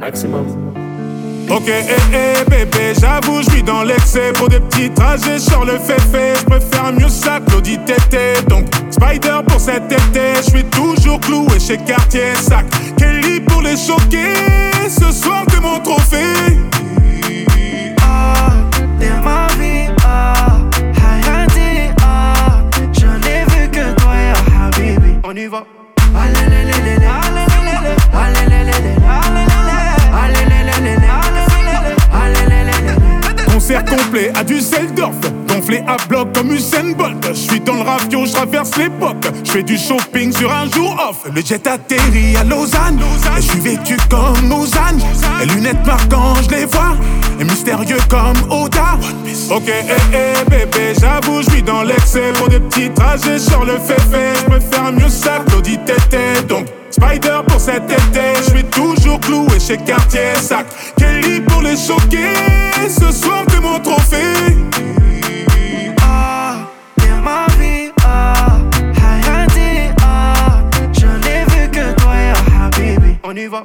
maximum. Ok, bébé, j'avoue, j'suis dans l'excès. Pour des petits trajets, sur le féfé. J'préfère mieux ça, Claudie Tété. Donc, Spider pour cet été. J'suis toujours cloué chez Cartier Sac. Kelly pour les choquer. Ce soir, t'es mon trophée. Ah, t'es ma vie, Hayati, je n'ai vu que toi, ya Habibi. On y va. Concert complet à Düsseldorf, gonflé à bloc comme Usain Bolt. J'suis dans le ravio, j'traverse l'époque. J'fais du shopping sur un jour off. Le jet atterrit à Lausanne, et j'suis vêtu comme Lausanne. Les lunettes marquantes, j'les vois, et mystérieux comme Oda. Ok, bébé, j'avoue, j'suis dans l'excès. Pour des petits trajets sur le féfé. J'préfère mieux ça, Claudie Tété. Donc, Spider pour cet été. J'suis toujours cloué chez Cartier Sac. Kelly pour les choquer. Ce soir, t'es mon trophée. Ah, t'es ma vie, Hayati, je n'ai vu que toi, ya Habibi. On y va.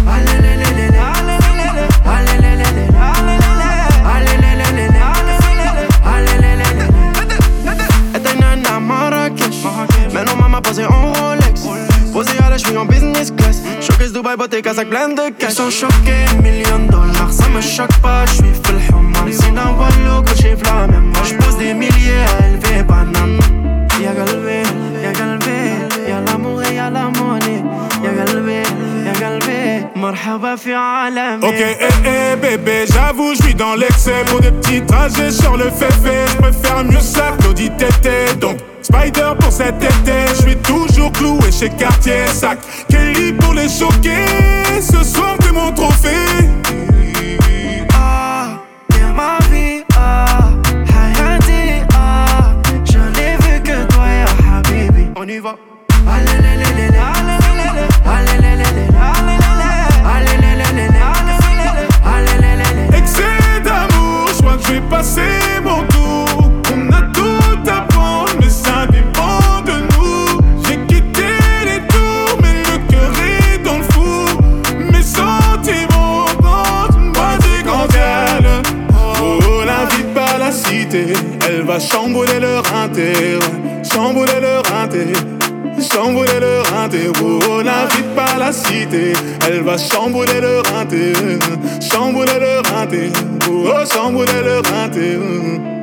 Était à Marrakech, maintenant maman posée en Rolex. Posé à la cheville en business class. Showcase Dubaï, beauté, Kazakh, plein de cash. Ils sont choqués, $1 000 000, ça me choque pas, j'suis full human. Sina wallo, couché flamme, moi j'pose des milliers à élever banane. Y'a galvé, y'a l'amour et y'a la monnaie. Y'a galvé, marhaba fi alam. Ok, bébé, j'avoue, j'suis dans l'excès. Pour des petits trajets sur le féfé. J'préfère mieux ça, Claudie Tété. Donc, Spider pour cet été. J'suis toujours cloué chez Cartier Sac. Kelly pour les choquer. Ce soir, t'es mon trophée. Ah, t'es ma vie, Hayati, je n'ai vu que toi, ya Habibi. On y va. Excès d'amour, j'crois que j'vais passer mon tour. On a tout à prendre, mais ça dépend de nous. J'ai quitté les tours, mais le cœur est dans le four. Mes sentiments quand une moitié quand elle. Oh, l'invite pas la cité, elle va chambouler leur inter. Chambouler leur inter. Chambouler le rinté, oh, n'invite pas la cité. Elle va chambouler le rinté. Chambouler le rinté, oh, chambouler le rinté.